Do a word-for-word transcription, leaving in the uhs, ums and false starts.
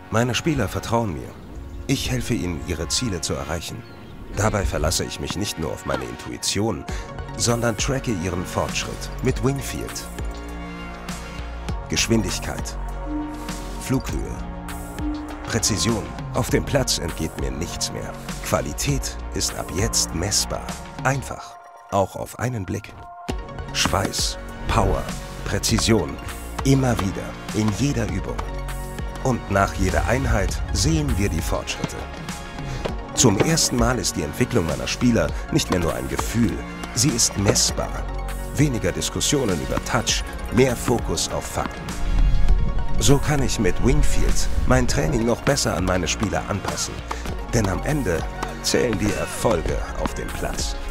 Meine Spieler vertrauen mir. Ich helfe ihnen, ihre Ziele zu erreichen. Dabei verlasse ich mich nicht nur auf meine Intuition, sondern tracke ihren Fortschritt mit Wingfield. Geschwindigkeit, Flughöhe, Präzision. Auf dem Platz entgeht mir nichts mehr. Qualität ist ab jetzt messbar. Einfach, auch auf einen Blick. Schweiß, Power, Präzision. Immer wieder, in jeder Übung. Und nach jeder Einheit sehen wir die Fortschritte. Zum ersten Mal ist die Entwicklung meiner Spieler nicht mehr nur ein Gefühl, sie ist messbar. Weniger Diskussionen über Touch, mehr Fokus auf Fakten. So kann ich mit Wingfield mein Training noch besser an meine Spieler anpassen. Denn am Ende zählen die Erfolge auf dem Platz.